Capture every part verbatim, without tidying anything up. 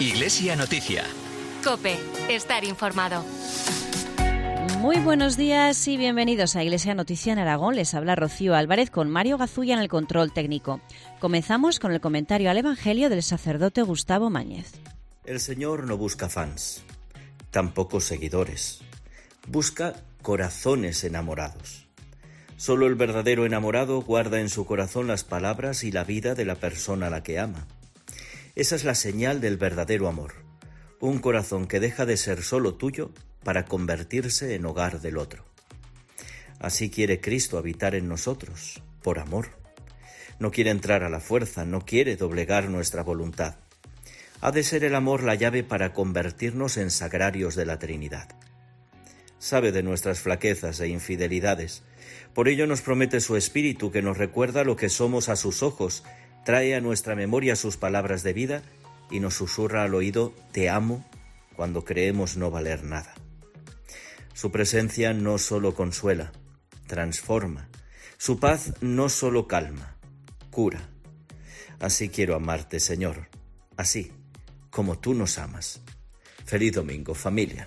Iglesia Noticia. COPE. Estar informado. Muy buenos días y bienvenidos a Iglesia Noticia en Aragón. Les habla Rocío Álvarez con Mario Gazulla en el control técnico. Comenzamos con el comentario al Evangelio del sacerdote Gustavo Mañez. El Señor no busca fans, tampoco seguidores. Busca corazones enamorados. Solo el verdadero enamorado guarda en su corazón las palabras y la vida de la persona a la que ama. Esa es la señal del verdadero amor. Un corazón que deja de ser solo tuyo para convertirse en hogar del otro. Así quiere Cristo habitar en nosotros, por amor. No quiere entrar a la fuerza, no quiere doblegar nuestra voluntad. Ha de ser el amor la llave para convertirnos en sagrarios de la Trinidad. Sabe de nuestras flaquezas e infidelidades. Por ello nos promete su Espíritu, que nos recuerda lo que somos a sus ojos, trae a nuestra memoria sus palabras de vida y nos susurra al oído «Te amo» cuando creemos no valer nada. Su presencia no solo consuela, transforma. Su paz no solo calma, cura. Así quiero amarte, Señor, así como tú nos amas. Feliz domingo, familia.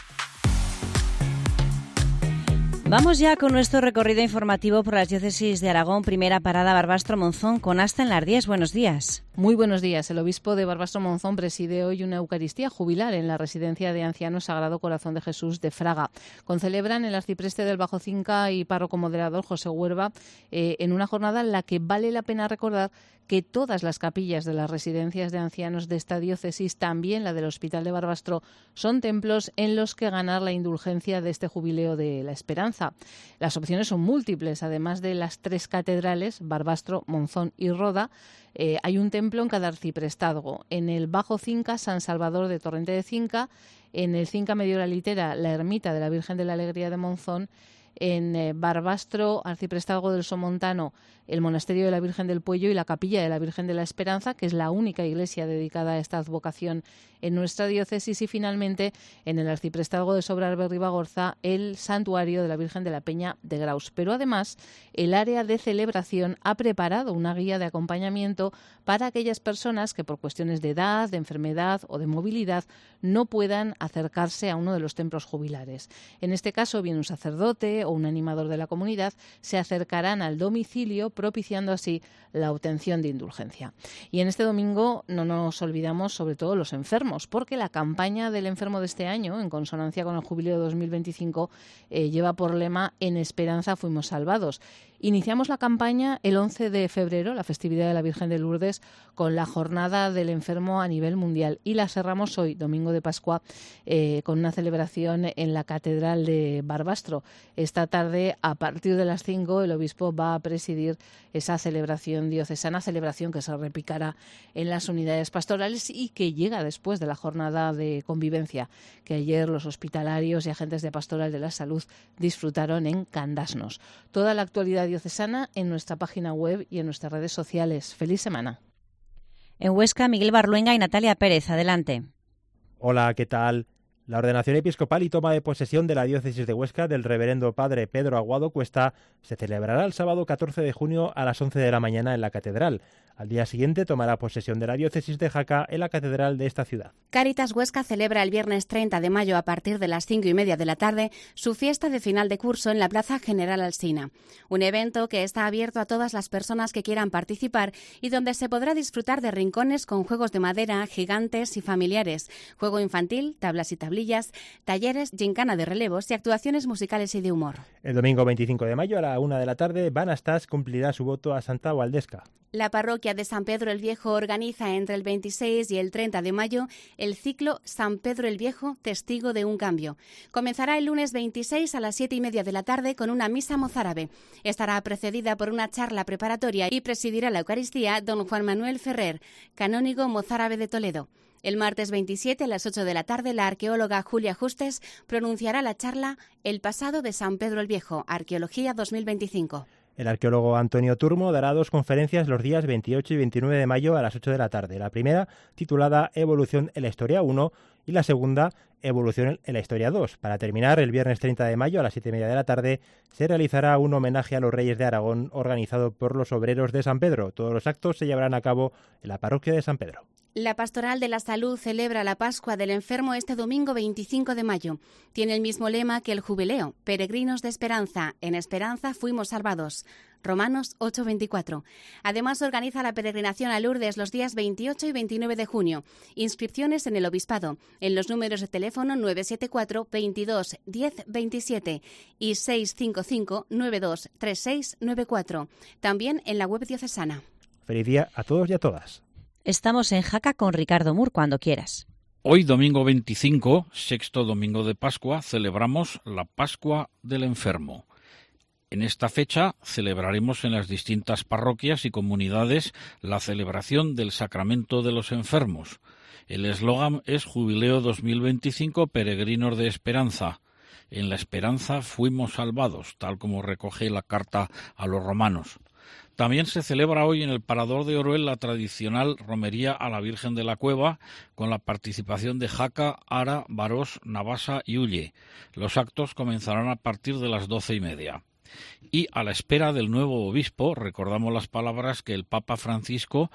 Vamos ya con nuestro recorrido informativo por las diócesis de Aragón. Primera parada, Barbastro-Monzón, con Asta en Lardíes. Buenos días. Muy buenos días. El obispo de Barbastro-Monzón preside hoy una Eucaristía jubilar en la residencia de ancianos Sagrado Corazón de Jesús de Fraga. Concelebran el arcipreste del Bajo Cinca y párroco moderador José Huerva eh, en una jornada en la que vale la pena recordar que todas las capillas de las residencias de ancianos de esta diócesis, también la del Hospital de Barbastro, son templos en los que ganar la indulgencia de este jubileo de la esperanza. Las opciones son múltiples. Además de las tres catedrales, Barbastro, Monzón y Roda, eh, hay un templo en cada arciprestazgo. En el Bajo Cinca, San Salvador de Torrente de Cinca; en el Cinca Medio la Litera, la Ermita de la Virgen de la Alegría de Monzón; en eh, Barbastro, arciprestazgo del Somontano, el Monasterio de la Virgen del Puello y la Capilla de la Virgen de la Esperanza, que es la única iglesia dedicada a esta advocación en nuestra diócesis; y finalmente en el arciprestazgo de Sobrarbe-Ribagorza, el Santuario de la Virgen de la Peña de Graus. Pero además, el área de celebración ha preparado una guía de acompañamiento para aquellas personas que por cuestiones de edad, de enfermedad o de movilidad no puedan acercarse a uno de los templos jubilares. En este caso, viene un sacerdote o un animador de la comunidad, se acercarán al domicilio, propiciando así la obtención de indulgencia. Y en este domingo no nos olvidamos sobre todo los enfermos, porque la campaña del enfermo de este año, en consonancia con el jubileo de dos mil veinticinco, eh, lleva por lema «En esperanza fuimos salvados». Iniciamos la campaña el once de febrero, la festividad de la Virgen de Lourdes, con la jornada del enfermo a nivel mundial, y la cerramos hoy, domingo de Pascua, eh, con una celebración en la Catedral de Barbastro. Esta tarde, a partir de las cinco, el obispo va a presidir esa celebración diocesana, celebración que se repicará en las unidades pastorales y que llega después de la jornada de convivencia que ayer los hospitalarios y agentes de Pastoral de la Salud disfrutaron en Candasnos. Toda la actualidad diocesana en nuestra página web y en nuestras redes sociales. ¡Feliz semana! En Huesca, Miguel Barluenga y Natalia Pérez. Adelante. Hola, ¿qué tal? La ordenación episcopal y toma de posesión de la diócesis de Huesca del reverendo padre Pedro Aguado Cuesta se celebrará el sábado catorce de junio a las once de la mañana en la catedral. Al día siguiente tomará posesión de la diócesis de Jaca en la catedral de esta ciudad. Cáritas Huesca celebra el viernes treinta de mayo a partir de las cinco y media de la tarde su fiesta de final de curso en la Plaza General Alsina. Un evento que está abierto a todas las personas que quieran participar y donde se podrá disfrutar de rincones con juegos de madera, gigantes y familiares, juego infantil, tablas y tablillas, talleres, gincana de relevos y actuaciones musicales y de humor. El domingo veinticinco de mayo a la una de la tarde, Banastas cumplirá su voto a Santa Valdesca. La parroquia de San Pedro el Viejo organiza entre el veintiséis y el treinta de mayo el ciclo San Pedro el Viejo, testigo de un cambio. Comenzará el lunes veintiséis a las siete y media de la tarde con una misa mozárabe. Estará precedida por una charla preparatoria y presidirá la Eucaristía don Juan Manuel Ferrer, canónigo mozárabe de Toledo. El martes veintisiete a las ocho de la tarde, la arqueóloga Julia Justes pronunciará la charla El pasado de San Pedro el Viejo, Arqueología dos mil veinticinco. El arqueólogo Antonio Turmo dará dos conferencias los días veintiocho y veintinueve de mayo a las ocho de la tarde. La primera, titulada Evolución en la Historia uno, y la segunda, Evolución en la Historia dos. Para terminar, el viernes treinta de mayo a las siete y media de la tarde se realizará un homenaje a los Reyes de Aragón organizado por los obreros de San Pedro. Todos los actos se llevarán a cabo en la parroquia de San Pedro. La Pastoral de la Salud celebra la Pascua del Enfermo este domingo veinticinco de mayo. Tiene el mismo lema que el Jubileo: Peregrinos de Esperanza. En Esperanza fuimos salvados. Romanos ocho veinticuatro. Además, organiza la peregrinación a Lourdes los días veintiocho y veintinueve de junio. Inscripciones en el Obispado, en los números de teléfono nueve siete cuatro, veintidós, diez, veintisiete y seis cinco cinco, nueve dos, tres seis nueve cuatro. También en la web diocesana. Feliz día a todos y a todas. Estamos en Jaca con Ricardo Mur cuando quieras. Hoy, domingo veinticinco, sexto domingo de Pascua, celebramos la Pascua del Enfermo. En esta fecha celebraremos en las distintas parroquias y comunidades la celebración del Sacramento de los Enfermos. El eslogan es Jubileo dos mil veinticinco, Peregrinos de Esperanza. En la esperanza fuimos salvados, tal como recoge la carta a los romanos. También se celebra hoy en el Parador de Oruel la tradicional romería a la Virgen de la Cueva, con la participación de Jaca, Ara, Barós, Navasa y Ulle. Los actos comenzarán a partir de las doce y media. Y a la espera del nuevo obispo, recordamos las palabras que el Papa Francisco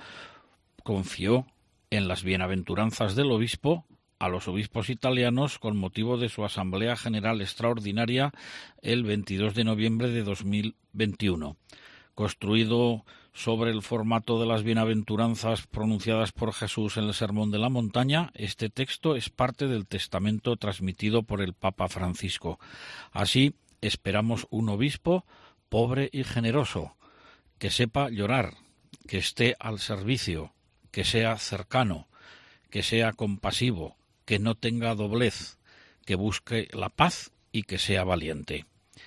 confió en las bienaventuranzas del obispo a los obispos italianos con motivo de su Asamblea General Extraordinaria el veintidós de noviembre de dos mil veintiuno. Construido sobre el formato de las bienaventuranzas pronunciadas por Jesús en el Sermón de la Montaña, este texto es parte del testamento transmitido por el Papa Francisco. Así, esperamos un obispo pobre y generoso, que sepa llorar, que esté al servicio, que sea cercano, que sea compasivo, que no tenga doblez, que busque la paz y que sea valiente.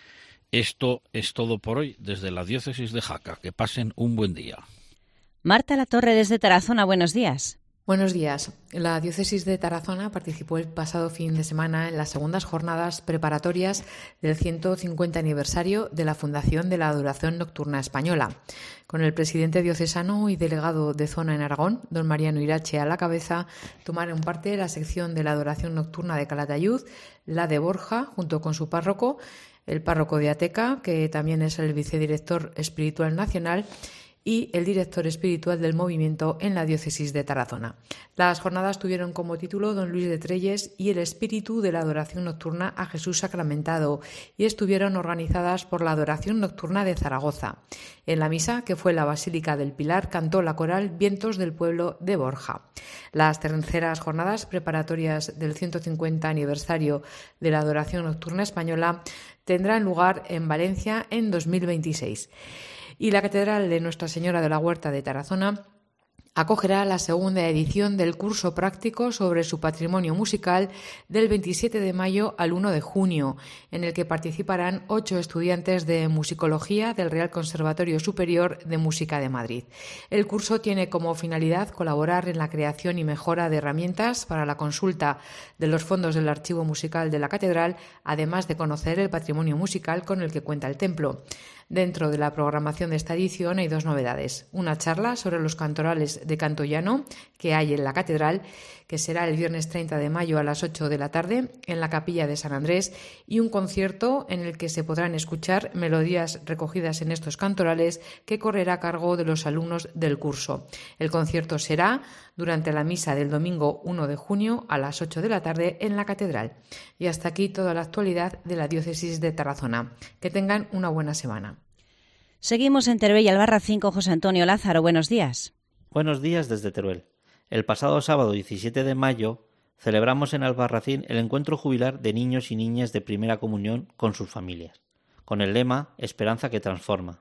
Esto es todo por hoy desde la Diócesis de Jaca. Que pasen un buen día. Marta Latorre desde Tarazona, buenos días. Buenos días. La Diócesis de Tarazona participó el pasado fin de semana en las segundas jornadas preparatorias del ciento cincuenta aniversario de la fundación de la Adoración Nocturna Española. Con el presidente diocesano y delegado de zona en Aragón, don Mariano Irache, a la cabeza, tomaron parte la sección de la Adoración Nocturna de Calatayud, la de Borja, junto con su párroco, el párroco de Ateca, que también es el vicedirector espiritual nacional, y el director espiritual del movimiento en la diócesis de Tarazona. Las jornadas tuvieron como título Don Luis de Trelles y el espíritu de la adoración nocturna a Jesús sacramentado, y estuvieron organizadas por la Adoración Nocturna de Zaragoza. En la misa, que fue en la Basílica del Pilar, cantó la coral Vientos del Pueblo de Borja. Las terceras jornadas preparatorias del ciento cincuenta aniversario de la adoración nocturna española tendrán lugar en Valencia en dos mil veintiséis. Y la Catedral de Nuestra Señora de la Huerta de Tarazona acogerá la segunda edición del curso práctico sobre su patrimonio musical del veintisiete de mayo al uno de junio, en el que participarán ocho estudiantes de musicología del Real Conservatorio Superior de Música de Madrid. El curso tiene como finalidad colaborar en la creación y mejora de herramientas para la consulta de los fondos del archivo musical de la Catedral, además de conocer el patrimonio musical con el que cuenta el templo. Dentro de la programación de esta edición hay dos novedades. Una charla sobre los cantorales de canto llano que hay en la Catedral, que será el viernes treinta de mayo a las ocho de la tarde en la Capilla de San Andrés, y un concierto en el que se podrán escuchar melodías recogidas en estos cantorales que correrá a cargo de los alumnos del curso. El concierto será durante la misa del domingo uno de junio a las ocho de la tarde en la Catedral. Y hasta aquí toda la actualidad de la Diócesis de Tarazona. Que tengan una buena semana. Seguimos en Teruel y Albarracín con José Antonio Lázaro. Buenos días. Buenos días desde Teruel. El pasado sábado diecisiete de mayo celebramos en Albarracín el encuentro jubilar de niños y niñas de primera comunión con sus familias, con el lema Esperanza que transforma.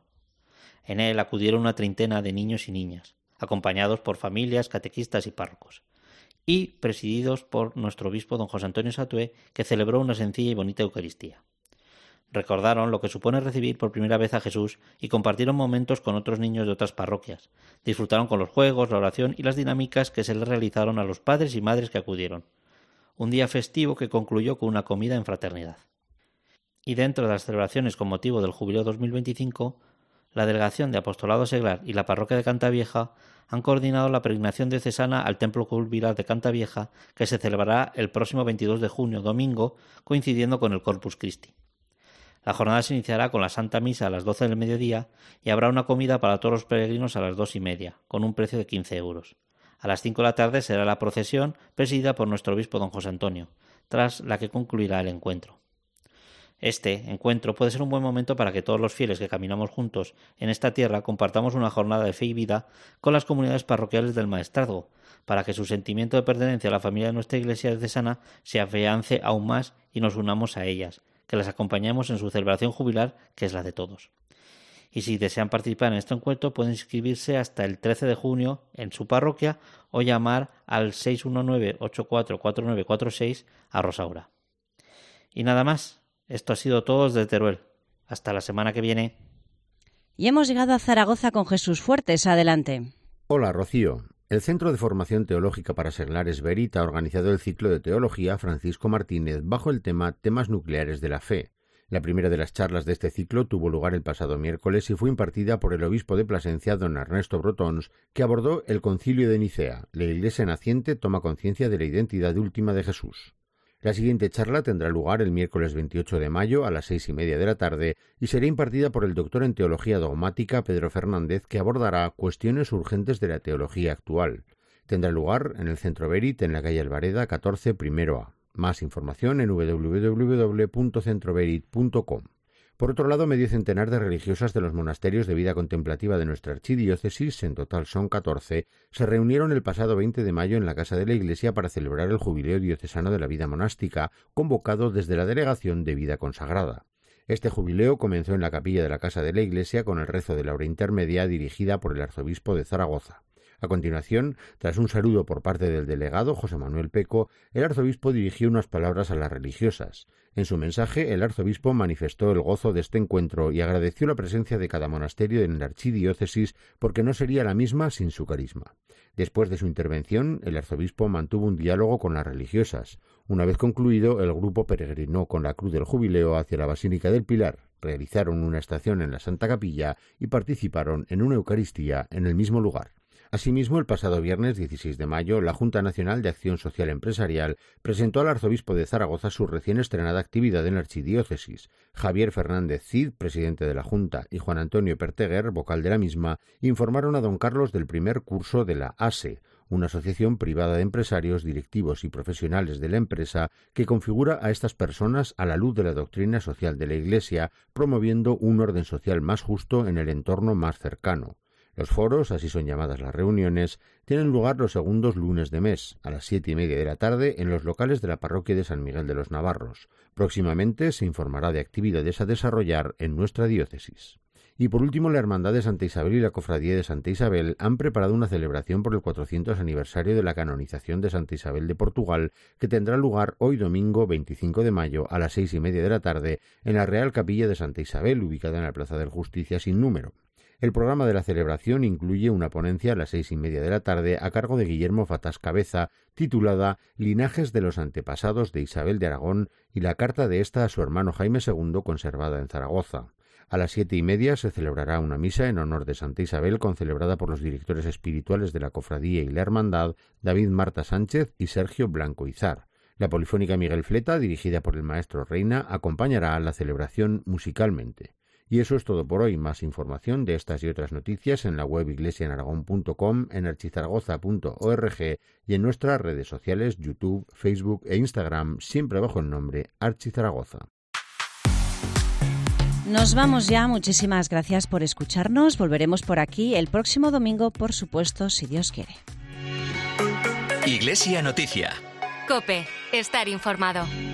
En él acudieron una treintena de niños y niñas, acompañados por familias, catequistas y párrocos, y presididos por nuestro obispo don José Antonio Satué, que celebró una sencilla y bonita Eucaristía. Recordaron lo que supone recibir por primera vez a Jesús y compartieron momentos con otros niños de otras parroquias. Disfrutaron con los juegos, la oración y las dinámicas que se les realizaron a los padres y madres que acudieron. Un día festivo que concluyó con una comida en fraternidad. Y dentro de las celebraciones con motivo del Jubileo dos mil veinticinco, la Delegación de Apostolado Seglar y la Parroquia de Cantavieja han coordinado la peregrinación diocesana al Templo Jubilar de Cantavieja, que se celebrará el próximo veintidós de junio, domingo, coincidiendo con el Corpus Christi. La jornada se iniciará con la Santa Misa a las doce del mediodía y habrá una comida para todos los peregrinos a las dos y media, con un precio de quince euros. A las cinco de la tarde será la procesión presidida por nuestro obispo don José Antonio, tras la que concluirá el encuentro. Este encuentro puede ser un buen momento para que todos los fieles que caminamos juntos en esta tierra compartamos una jornada de fe y vida con las comunidades parroquiales del Maestrazgo, para que su sentimiento de pertenencia a la familia de nuestra Iglesia diocesana se afiance aún más y nos unamos a ellas, que las acompañemos en su celebración jubilar, que es la de todos. Y si desean participar en este encuentro, pueden inscribirse hasta el trece de junio en su parroquia o llamar al seis uno nueve, ocho cuatro cuatro nueve cuatro seis a Rosaura. Y nada más. Esto ha sido todo desde Teruel. Hasta la semana que viene. Y hemos llegado a Zaragoza con Jesús Fuertes. Adelante. Hola, Rocío. El Centro de Formación Teológica para Seglares Berit ha organizado el ciclo de Teología Francisco Martínez bajo el tema Temas nucleares de la fe. La primera de las charlas de este ciclo tuvo lugar el pasado miércoles y fue impartida por el obispo de Plasencia, don Ernesto Brotons, que abordó el Concilio de Nicea. La Iglesia naciente toma conciencia de la identidad última de Jesús. La siguiente charla tendrá lugar el miércoles veintiocho de mayo a las seis y media de la tarde y será impartida por el doctor en Teología Dogmática Pedro Fernández, que abordará cuestiones urgentes de la teología actual. Tendrá lugar en el Centro Berit, en la calle Alvareda catorce, primero A. Más información en doble u doble u doble u punto centroberit punto com. Por otro lado, medio centenar de religiosas de los monasterios de vida contemplativa de nuestra archidiócesis, en total son catorce, se reunieron el pasado veinte de mayo en la Casa de la Iglesia para celebrar el Jubileo Diocesano de la Vida Monástica, convocado desde la Delegación de Vida Consagrada. Este jubileo comenzó en la capilla de la Casa de la Iglesia con el rezo de la hora intermedia dirigida por el arzobispo de Zaragoza. A continuación, tras un saludo por parte del delegado José Manuel Peco, el arzobispo dirigió unas palabras a las religiosas. En su mensaje, el arzobispo manifestó el gozo de este encuentro y agradeció la presencia de cada monasterio en la archidiócesis porque no sería la misma sin su carisma. Después de su intervención, el arzobispo mantuvo un diálogo con las religiosas. Una vez concluido, el grupo peregrinó con la cruz del jubileo hacia la Basílica del Pilar, realizaron una estación en la Santa Capilla y participaron en una Eucaristía en el mismo lugar. Asimismo, el pasado viernes dieciséis de mayo, la Junta Nacional de Acción Social Empresarial presentó al arzobispo de Zaragoza su recién estrenada actividad en la archidiócesis. Javier Fernández Cid, presidente de la Junta, y Juan Antonio Perteguer, vocal de la misma, informaron a don Carlos del primer curso de la A S E, una asociación privada de empresarios, directivos y profesionales de la empresa que configura a estas personas a la luz de la doctrina social de la Iglesia, promoviendo un orden social más justo en el entorno más cercano. Los foros, así son llamadas las reuniones, tienen lugar los segundos lunes de mes, a las siete y media de la tarde, en los locales de la parroquia de San Miguel de los Navarros. Próximamente se informará de actividades a desarrollar en nuestra diócesis. Y por último, la Hermandad de Santa Isabel y la Cofradía de Santa Isabel han preparado una celebración por el cuatrocientos aniversario de la canonización de Santa Isabel de Portugal, que tendrá lugar hoy domingo veinticinco de mayo a las seis y media de la tarde en la Real Capilla de Santa Isabel, ubicada en la Plaza de Justicia sin número. El programa de la celebración incluye una ponencia a las seis y media de la tarde a cargo de Guillermo Fatás Cabeza, titulada Linajes de los antepasados de Isabel de Aragón y la carta de ésta a su hermano Jaime segundo, conservada en Zaragoza. A las siete y media se celebrará una misa en honor de Santa Isabel, concelebrada por los directores espirituales de la Cofradía y la Hermandad, David Marta Sánchez y Sergio Blanco Izar. La Polifónica Miguel Fleta, dirigida por el maestro Reina, acompañará a la celebración musicalmente. Y eso es todo por hoy. Más información de estas y otras noticias en la web iglesiaenaragón punto com, en archizaragoza punto org y en nuestras redes sociales YouTube, Facebook e Instagram, siempre bajo el nombre Archizaragoza. Nos vamos ya. Muchísimas gracias por escucharnos. Volveremos por aquí el próximo domingo, por supuesto, si Dios quiere. Iglesia Noticia. COPE. Estar informado.